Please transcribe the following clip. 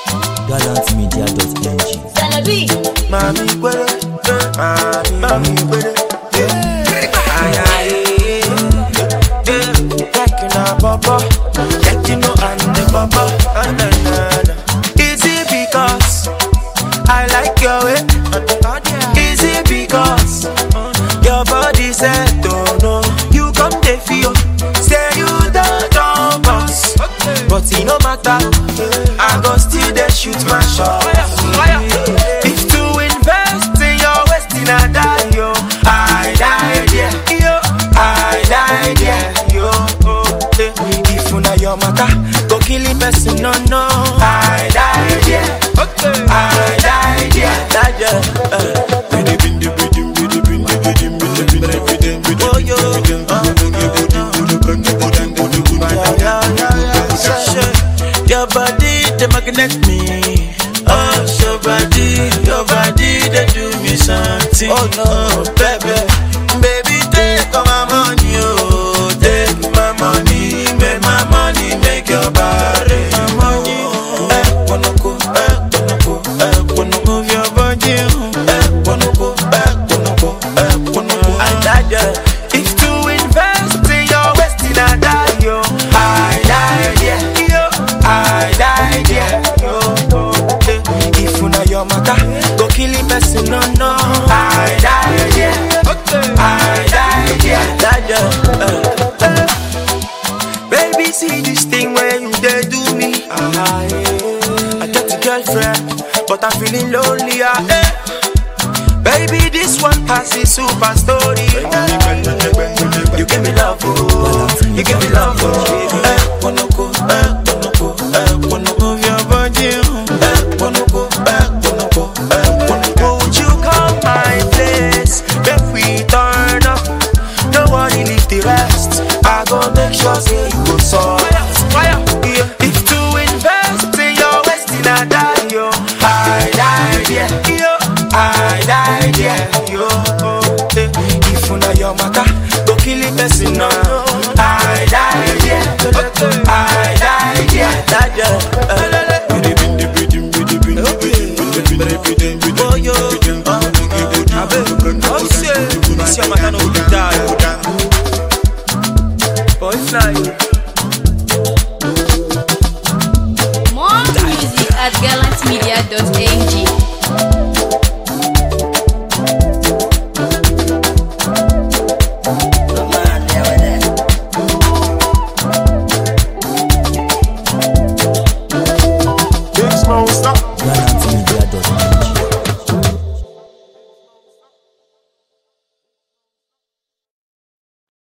Gallantmedia.ng. Mami, is it because I like your way? Is it because your body said don't know? You come to feel, say you don't boss, but it no matter. I go still they shoot my shot. If to invest in your waist in a die, yo, I die there, yo, I die there, yo. If una your matter, go kill the person, no. I die there, I die there, die there. Oh yo, your body they magnet me. Oh, your body they do me something. Oh no, baby, take all my money, oh, take my money, make your body. Wanna move your body, I die. If to invest in your waist in a die, yo, I die there, yo, I die there, yo. If una your matter, go kill the person, no. I die there, I die there. Baby, see this thing where you they do me. I got a girlfriend, but I'm feeling lonely. Baby, this one passes super story. You give me love, oh, you give me love, oh. Wanna move your body, would you come my place? Make we turn up, nobody leave the rest. I go make sure say you go so. If to invest in your waist in a die, yo, I die there, yo, I die there, yo. If una your matter, go kill the person, no. I die there, I die there, oh yo, oh say, this your matter no good die. Boy fly. More music at gallantmedia.ng. Gallantmedia.ng.